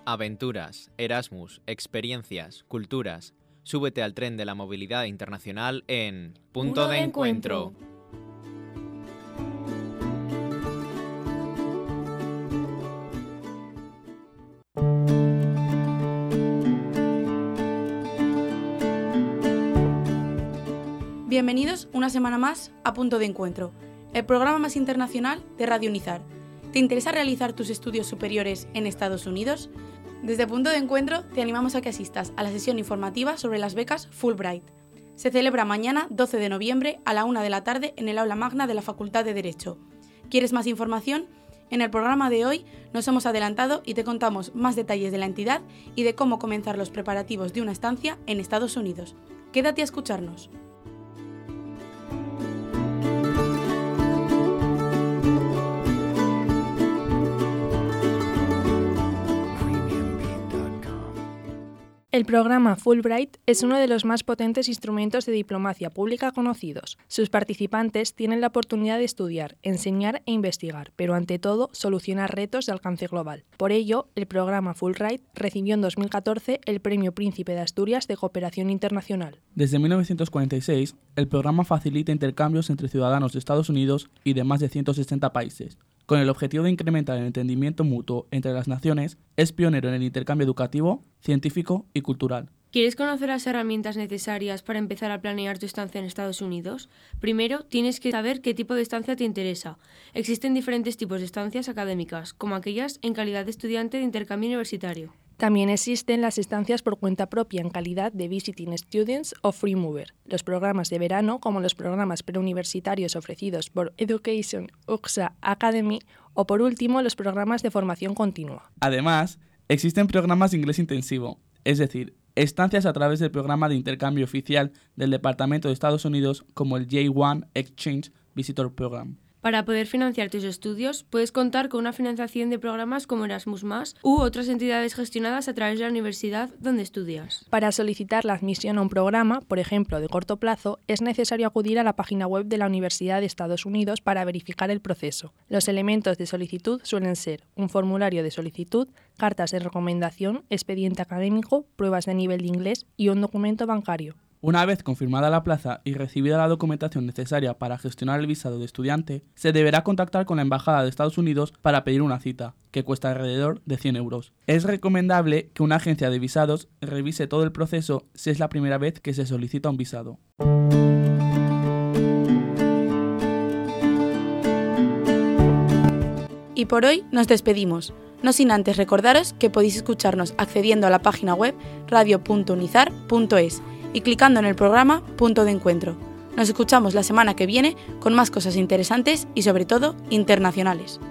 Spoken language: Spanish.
Aventuras, Erasmus, experiencias, culturas. Súbete al tren de la movilidad internacional en Punto de Encuentro. Bienvenidos una semana más a Punto de Encuentro, el programa más internacional de Radio Unizar. ¿Te interesa realizar tus estudios superiores en Estados Unidos? Desde Punto de Encuentro te animamos a que asistas a la sesión informativa sobre las becas Fulbright. Se celebra mañana, 12 de noviembre, a la 1 de la tarde en el aula magna de la Facultad de Derecho. ¿Quieres más información? En el programa de hoy nos hemos adelantado y te contamos más detalles de la entidad y de cómo comenzar los preparativos de una estancia en Estados Unidos. Quédate a escucharnos. El programa Fulbright es uno de los más potentes instrumentos de diplomacia pública conocidos. Sus participantes tienen la oportunidad de estudiar, enseñar e investigar, pero ante todo solucionar retos de alcance global. Por ello, el programa Fulbright recibió en 2014 el Premio Príncipe de Asturias de Cooperación Internacional. Desde 1946, el programa facilita intercambios entre ciudadanos de Estados Unidos y de más de 160 países. Con el objetivo de incrementar el entendimiento mutuo entre las naciones, es pionero en el intercambio educativo, científico y cultural. ¿Quieres conocer las herramientas necesarias para empezar a planear tu estancia en Estados Unidos? Primero, tienes que saber qué tipo de estancia te interesa. Existen diferentes tipos de estancias académicas, como aquellas en calidad de estudiante de intercambio universitario. También existen las estancias por cuenta propia en calidad de Visiting Students o Free Mover, los programas de verano como los programas preuniversitarios ofrecidos por Education UXA Academy o por último los programas de formación continua. Además, existen programas de inglés intensivo, es decir, estancias a través del programa de intercambio oficial del Departamento de Estados Unidos como el J-1 Exchange Visitor Program. Para poder financiar tus estudios, puedes contar con una financiación de programas como Erasmus+, u otras entidades gestionadas a través de la universidad donde estudias. Para solicitar la admisión a un programa, por ejemplo, de corto plazo, es necesario acudir a la página web de la Universidad de Estados Unidos para verificar el proceso. Los elementos de solicitud suelen ser un formulario de solicitud, cartas de recomendación, expediente académico, pruebas de nivel de inglés y un documento bancario. Una vez confirmada la plaza y recibida la documentación necesaria para gestionar el visado de estudiante, se deberá contactar con la Embajada de Estados Unidos para pedir una cita, que cuesta alrededor de 100 euros. Es recomendable que una agencia de visados revise todo el proceso si es la primera vez que se solicita un visado. Y por hoy nos despedimos, no sin antes recordaros que podéis escucharnos accediendo a la página web radio.unizar.es y clicando en el programa Punto de Encuentro. Nos escuchamos la semana que viene con más cosas interesantes y sobre todo internacionales.